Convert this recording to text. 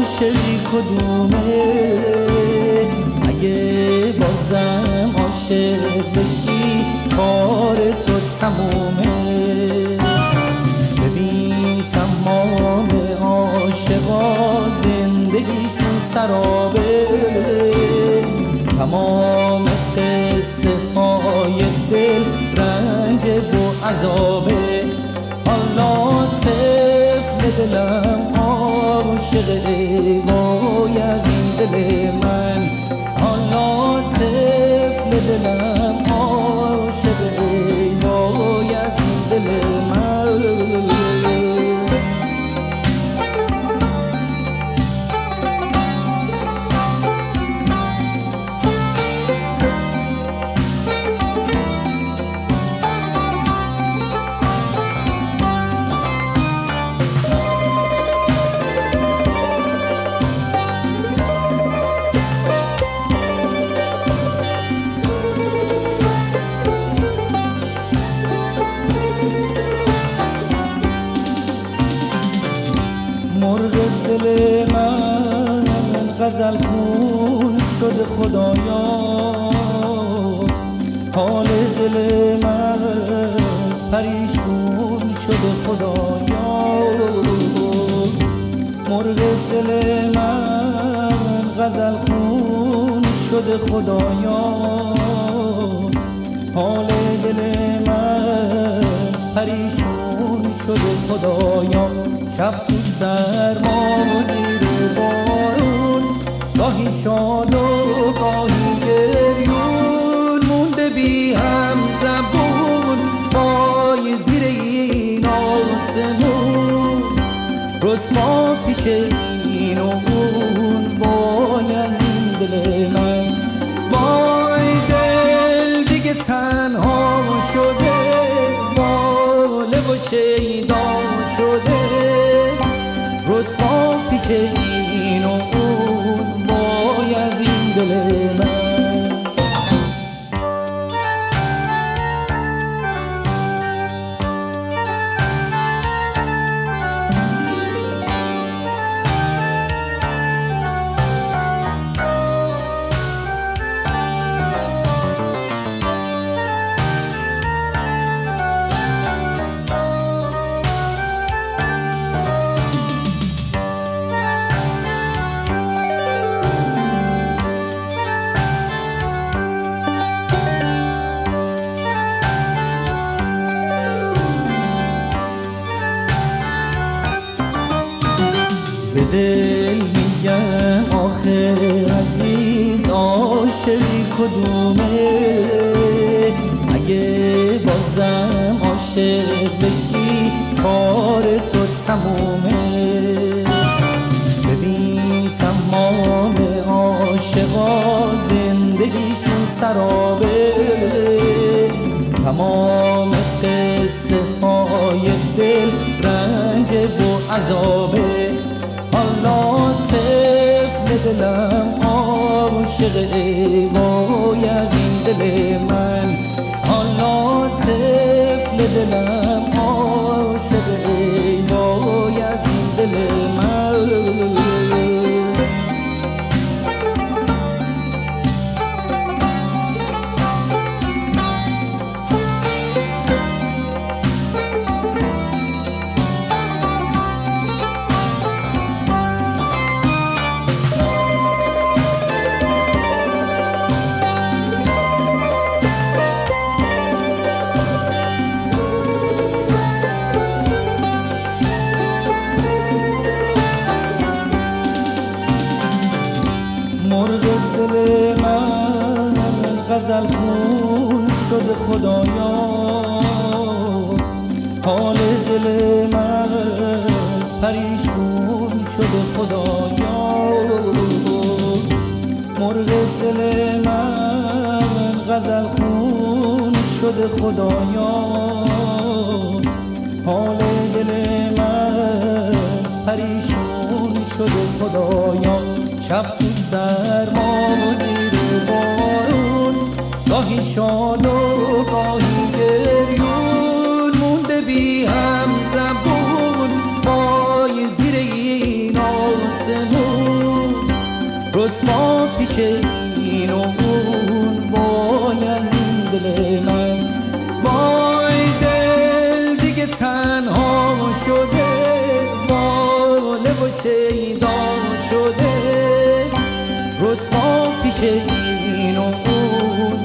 عاشقی کدومه؟ اگه بازم عاشق بشی کار تو تمومه. ببین تمام عاشقا زندگیشون سرابه، تمام قصه های دل رنج و عذابه. حالا طفل دلم عاشقه وای از این دل من، حالا طفل دلم عاشقه وای از این دل من. مرغ دل من غزل خون شده خدایا، حال دل من پریشون شده خدایا. مرغ دل من غزل خون شده خدایا، حال دل من پریشون شده خدایا. شب تو سرما و زیر بارون، گاهی شاد و گاهی گریون، مونده بی هم زبون پای زیر این آسمون. رسوا پیش این و اون وای از این دل من، وای دل دیگه تنها شده، واله و شیدا شده. رسوا پیش این و اون وای از این دل من. به دل میگم آخه عزیز عاشقی کدومه؟ اگه بازم عاشق بشی کار تو تمومه. ببین تمام عاشقا زندگیشون سرابه، تمام قصه های دل رنج و عذابه. حالا طفل دلم عاشقه وای از این دل من، حالا طفل دلم عاشقه وای از این دل من. مرغ دل من غزل خون شده خدایا، حال دل من پریشون شده خدایا. مرغ دل من غزل خون شده خدایا، حال دل من پریشون شده خدایا. شب تو سرما و زیر بارون، گاهی شاد و گاهی گریون، مونده بی هم زبون پای زیر این آسمون. رسوا پیش این و اون، وای از این دل من. وای دل دیگه تنها شده، واله و شیدا شده، رسوا پیش این و اون،